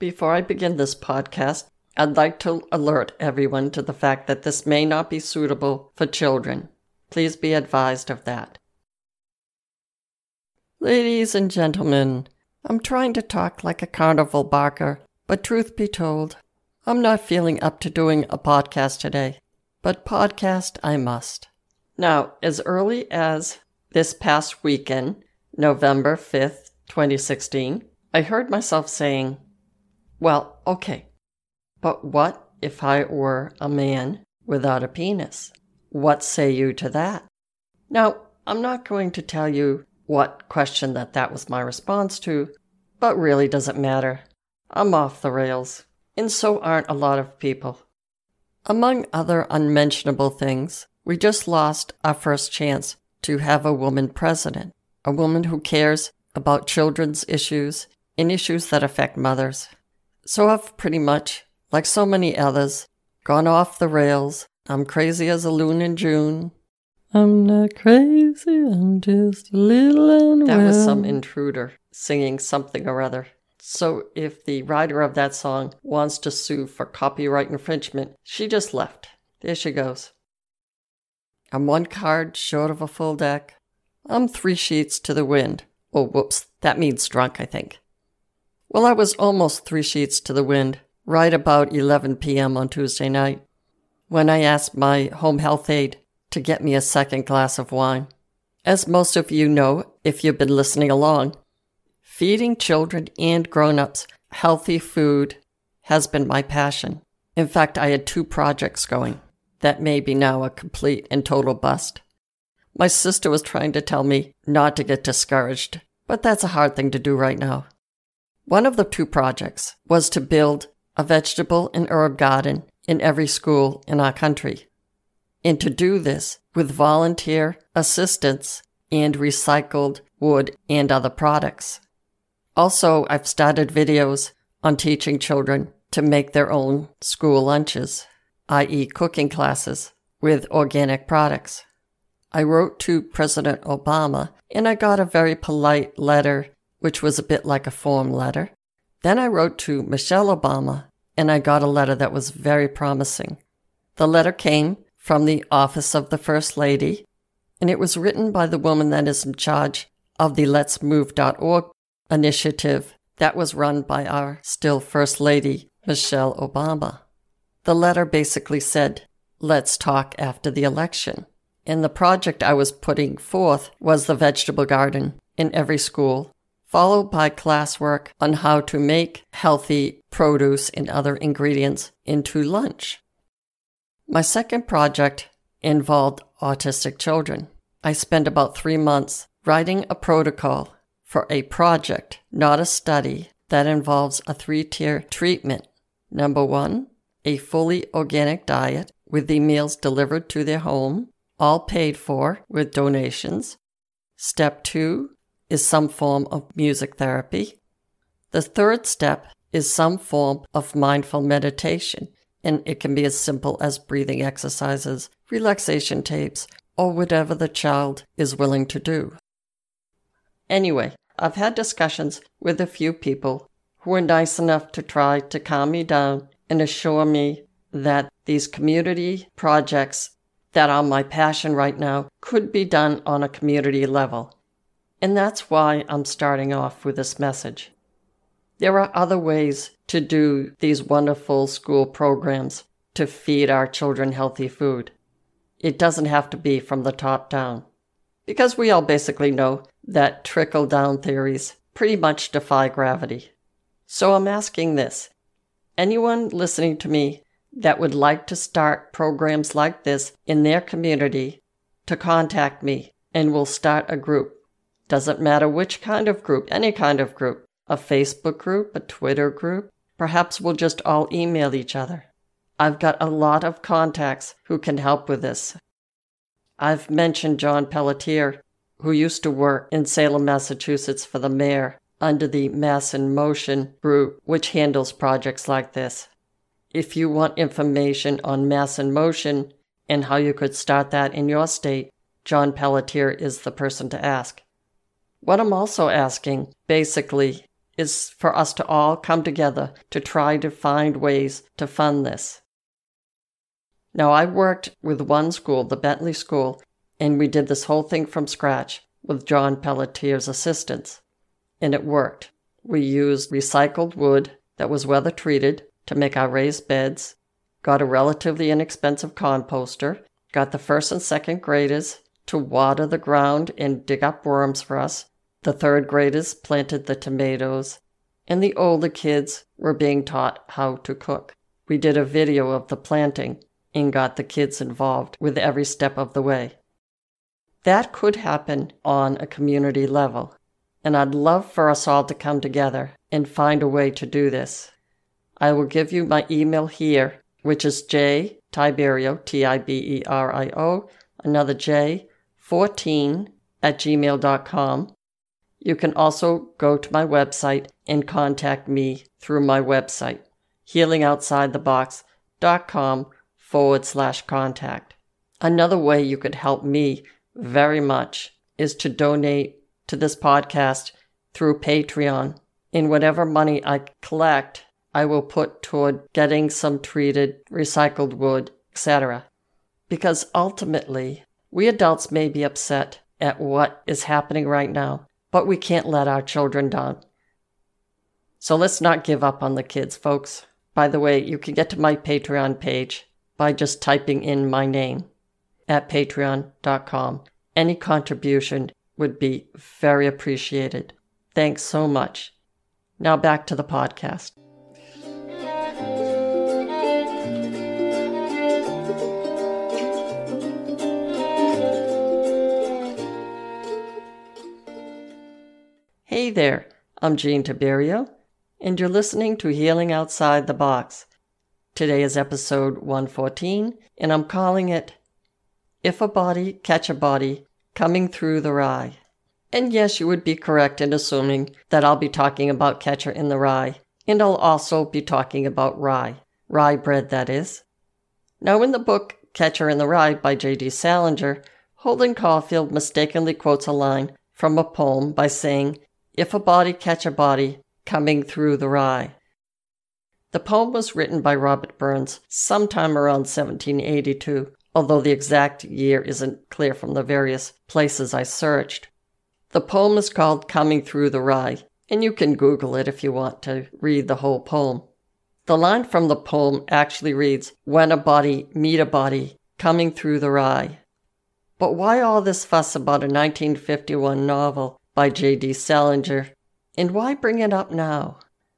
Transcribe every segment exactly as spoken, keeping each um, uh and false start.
Before I begin this podcast, I'd like to alert everyone to the fact that this may not be suitable for children. Please be advised of that. Ladies and gentlemen, I'm trying to talk like a carnival barker, but truth be told, I'm not feeling up to doing a podcast today. But podcast I must. Now, as early as this past weekend, November fifth, twenty sixteen, I heard myself saying, well, okay, but what if I were a man without a penis? What say you to that? Now, I'm not going to tell you what question that that was my response to, but really doesn't matter. I'm off the rails, and so aren't a lot of people. Among other unmentionable things, we just lost our first chance to have a woman president, a woman who cares about children's issues and issues that affect mothers. So I've pretty much, like so many others, gone off the rails. I'm crazy as a loon in June. I'm not crazy, I'm just a little unwell. That was some intruder singing something or other. So if the writer of that song wants to sue for copyright infringement, she just left. There she goes. I'm one card short of a full deck. I'm three sheets to the wind. Oh, whoops, that means drunk, I think. Well, I was almost three sheets to the wind, right about eleven p.m. on Tuesday night, when I asked my home health aide to get me a second glass of wine. As most of you know, if you've been listening along, feeding children and grown-ups healthy food has been my passion. In fact, I had two projects going that may be now a complete and total bust. My sister was trying to tell me not to get discouraged, but that's a hard thing to do right now. One of the two projects was to build a vegetable and herb garden in every school in our country, and to do this with volunteer assistance and recycled wood and other products. Also, I've started videos on teaching children to make their own school lunches, that is cooking classes, with organic products. I wrote to President Obama, and I got a very polite letter, which was a bit like a form letter. Then I wrote to Michelle Obama, and I got a letter that was very promising. The letter came from the Office of the First Lady, and it was written by the woman that is in charge of the Let's Move dot org initiative that was run by our still First Lady, Michelle Obama. The letter basically said, let's talk after the election. And the project I was putting forth was the vegetable garden in every school, followed by classwork on how to make healthy produce and other ingredients into lunch. My second project involved autistic children. I spent about three months writing a protocol for a project, not a study, that involves a three-tier treatment. Number one, a fully organic diet with the meals delivered to their home, all paid for with donations. Step two is some form of music therapy. The third step is some form of mindful meditation, and it can be as simple as breathing exercises, relaxation tapes, or whatever the child is willing to do. Anyway, I've had discussions with a few people who were nice enough to try to calm me down and assure me that these community projects that are my passion right now could be done on a community level. And that's why I'm starting off with this message. There are other ways to do these wonderful school programs to feed our children healthy food. It doesn't have to be from the top down, because we all basically know that trickle-down theories pretty much defy gravity. So I'm asking this. Anyone listening to me that would like to start programs like this in their community, to contact me, and we'll start a group. Doesn't matter which kind of group, any kind of group. A Facebook group, a Twitter group. Perhaps we'll just all email each other. I've got a lot of contacts who can help with this. I've mentioned John Pelletier, who used to work in Salem, Massachusetts for the mayor under the Mass in Motion group, which handles projects like this. If you want information on Mass in Motion and how you could start that in your state, John Pelletier is the person to ask. What I'm also asking, basically, is for us to all come together to try to find ways to fund this. Now, I worked with one school, the Bentley School, and we did this whole thing from scratch with John Pelletier's assistance. And it worked. We used recycled wood that was weather treated to make our raised beds, got a relatively inexpensive composter, got the first and second graders to water the ground and dig up worms for us. The third graders planted the tomatoes, and the older kids were being taught how to cook. We did a video of the planting and got the kids involved with every step of the way. That could happen on a community level, and I'd love for us all to come together and find a way to do this. I will give you my email here, which is J Tiberio, T I B E R I O, another J, fourteen at gmail dot com. You can also go to my website and contact me through my website, healing outside the box dot com forward slash contact. Another way you could help me very much is to donate to this podcast through Patreon. In whatever money I collect, I will put toward getting some treated, recycled wood, et cetera. Because ultimately, we adults may be upset at what is happening right now, but we can't let our children down. So let's not give up on the kids, folks. By the way, you can get to my Patreon page by just typing in my name at patreon dot com. Any contribution would be very appreciated. Thanks so much. Now back to the podcast. Hey there, I'm Jean Tiberio, and you're listening to Healing Outside the Box. Today is episode one fourteen, and I'm calling it If a Body Catch a Body Coming Through the Rye. And yes, you would be correct in assuming that I'll be talking about Catcher in the Rye, and I'll also be talking about rye, rye bread that is. Now in the book Catcher in the Rye by J D Salinger, Holden Caulfield mistakenly quotes a line from a poem by saying, "If a body catch a body coming through the rye." The poem was written by Robert Burns sometime around seventeen eighty-two, although the exact year isn't clear from the various places I searched. The poem is called Coming Through the Rye, and you can Google it if you want to read the whole poem. The line from the poem actually reads, "When a body meet a body coming through the rye." But why all this fuss about a nineteen fifty-one novel by J D Salinger, and why bring it up now?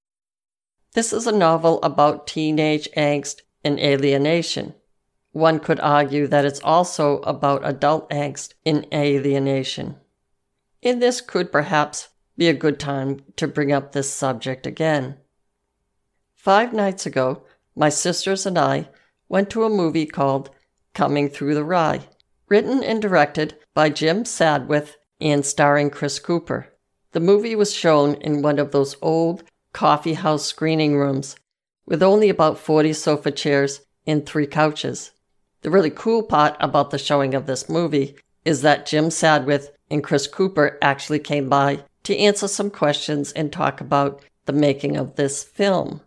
This is a novel about teenage angst and alienation. One could argue that it's also about adult angst and alienation. And this could perhaps be a good time to bring up this subject again. Five nights ago, my sisters and I went to a movie called Coming Through the Rye, written and directed by Jim Sadwith and starring Chris Cooper. The movie was shown in one of those old coffee house screening rooms with only about forty sofa chairs and three couches. The really cool part about the showing of this movie is that Jim Sadwith and Chris Cooper actually came by to answer some questions and talk about the making of this film.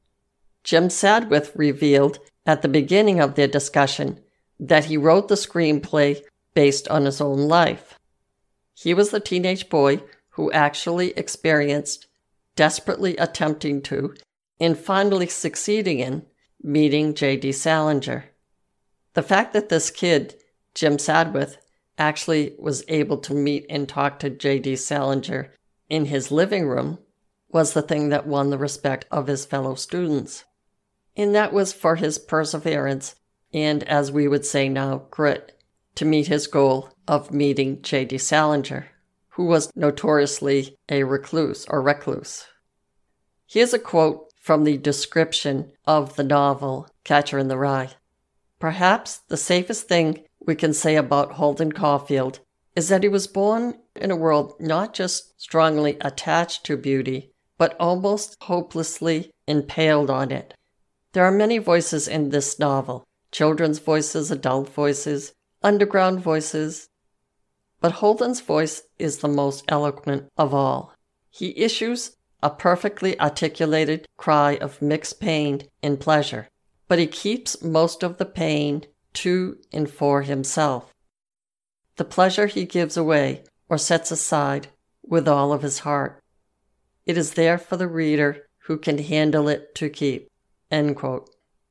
Jim Sadwith revealed at the beginning of their discussion that he wrote the screenplay based on his own life. He was the teenage boy who actually experienced desperately attempting to, and finally succeeding in, meeting J D Salinger. The fact that this kid, Jim Sadwith, actually was able to meet and talk to J D Salinger in his living room was the thing that won the respect of his fellow students. And that was for his perseverance and, as we would say now, grit, to meet his goal of meeting J D Salinger, who was notoriously a recluse or recluse. Here's a quote from the description of the novel Catcher in the Rye. "Perhaps the safest thing we can say about Holden Caulfield is that he was born in a world not just strongly attached to beauty, but almost hopelessly impaled on it. There are many voices in this novel, children's voices, adult voices, underground voices, but Holden's voice is the most eloquent of all. He issues a perfectly articulated cry of mixed pain and pleasure, but he keeps most of the pain to and for himself. The pleasure he gives away or sets aside with all of his heart. It is there for the reader who can handle it to keep." End quote.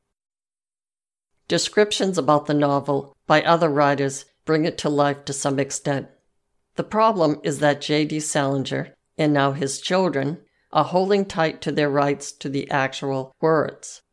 Descriptions about the novel by other writers bring it to life to some extent. The problem is that J D Salinger, and now his children, are holding tight to their rights to the actual words.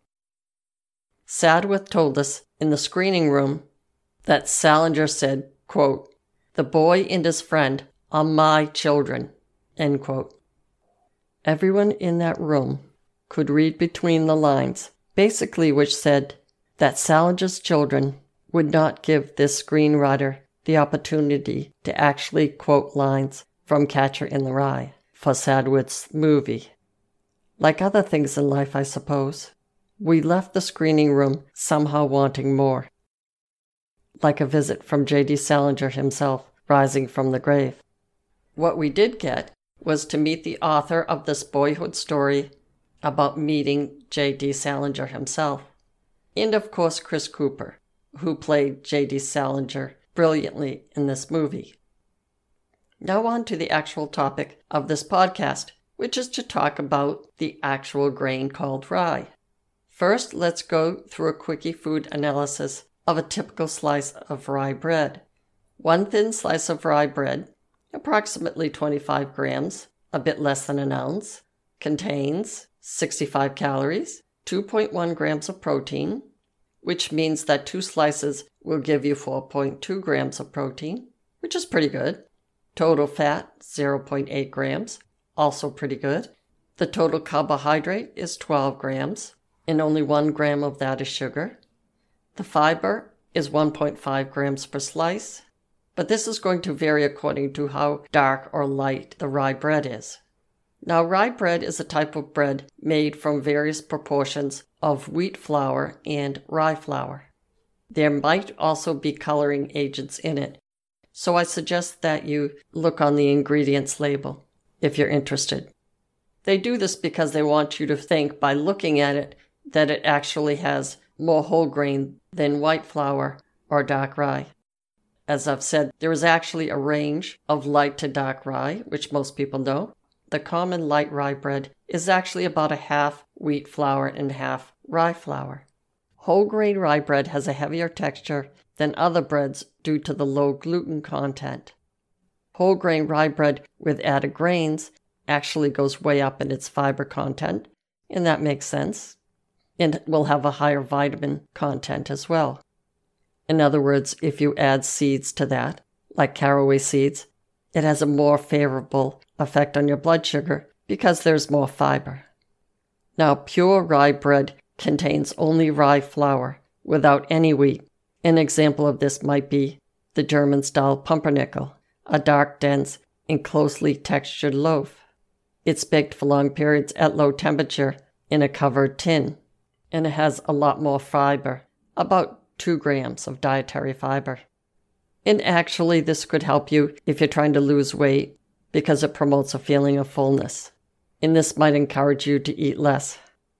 Sadowith told us in the screening room that Salinger said, quote, "The boy and his friend are my children," end quote. Everyone in that room could read between the lines, basically which said that Salinger's children would not give this screenwriter the opportunity to actually quote lines from Catcher in the Rye for Sadowith's movie. Like other things in life, I suppose, we left the screening room somehow wanting more. Like a visit from J D Salinger himself rising from the grave. What we did get was to meet the author of this boyhood story about meeting J D Salinger himself. And of course Chris Cooper, who played J D Salinger brilliantly in this movie. Now on to the actual topic of this podcast, which is to talk about the actual grain called rye. First, let's go through a quickie food analysis of a typical slice of rye bread. One thin slice of rye bread, approximately twenty-five grams, a bit less than an ounce, contains sixty-five calories, two point one grams of protein, which means that two slices will give you four point two grams of protein, which is pretty good. Total fat, zero point eight grams, also pretty good. The total carbohydrate is twelve grams, and only one gram of that is sugar. The fiber is one point five grams per slice, but this is going to vary according to how dark or light the rye bread is. Now, rye bread is a type of bread made from various proportions of wheat flour and rye flour. There might also be coloring agents in it, so I suggest that you look on the ingredients label if you're interested. They do this because they want you to think by looking at it that it actually has more whole grain than white flour or dark rye. As I've said, there is actually a range of light to dark rye, which most people know. The common light rye bread is actually about a half wheat flour and half rye flour. Whole grain rye bread has a heavier texture than other breads due to the low gluten content. Whole grain rye bread with added grains actually goes way up in its fiber content, and that makes sense, and will have a higher vitamin content as well. In other words, if you add seeds to that, like caraway seeds, it has a more favorable effect on your blood sugar because there's more fiber. Now, pure rye bread contains only rye flour without any wheat. An example of this might be the German-style pumpernickel, a dark, dense, and closely textured loaf. It's baked for long periods at low temperature in a covered tin, and it has a lot more fiber, about two grams of dietary fiber. And actually, this could help you if you're trying to lose weight because it promotes a feeling of fullness, and this might encourage you to eat less.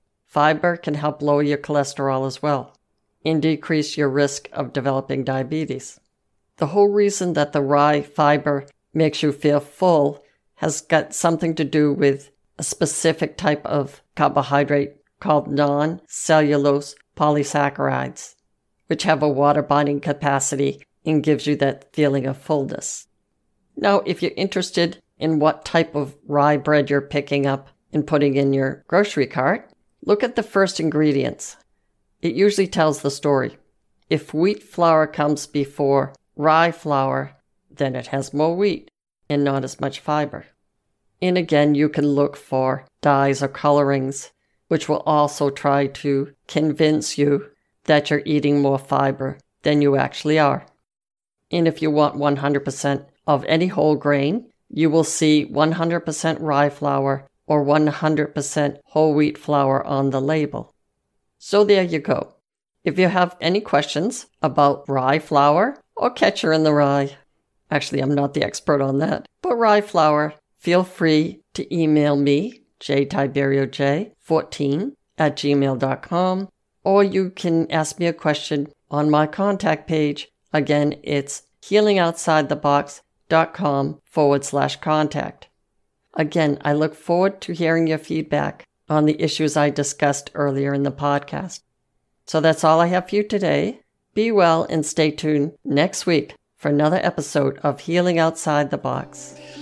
Fiber can help lower your cholesterol as well and decrease your risk of developing diabetes. The whole reason that the rye fiber makes you feel full has got something to do with a specific type of carbohydrate called non-cellulose polysaccharides, which have a water-binding capacity and gives you that feeling of fullness. Now, if you're interested in what type of rye bread you're picking up and putting in your grocery cart, look at the first ingredients. It usually tells the story. If wheat flour comes before rye flour, then it has more wheat and not as much fiber. And again, you can look for dyes or colorings, which will also try to convince you that you're eating more fiber than you actually are. And if you want one hundred percent of any whole grain, you will see one hundred percent rye flour or one hundred percent whole wheat flour on the label. So there you go. If you have any questions about rye flour or Catcher in the Rye, actually I'm not the expert on that, but rye flour, feel free to email me j tiberio j fourteen at gmail dot com, or you can ask me a question on my contact page. Again, it's healingoutsidethebox.com forward slash contact. Again, I look forward to hearing your feedback on the issues I discussed earlier in the podcast. So that's all I have for you today. Be well and stay tuned next week for another episode of Healing Outside the Box.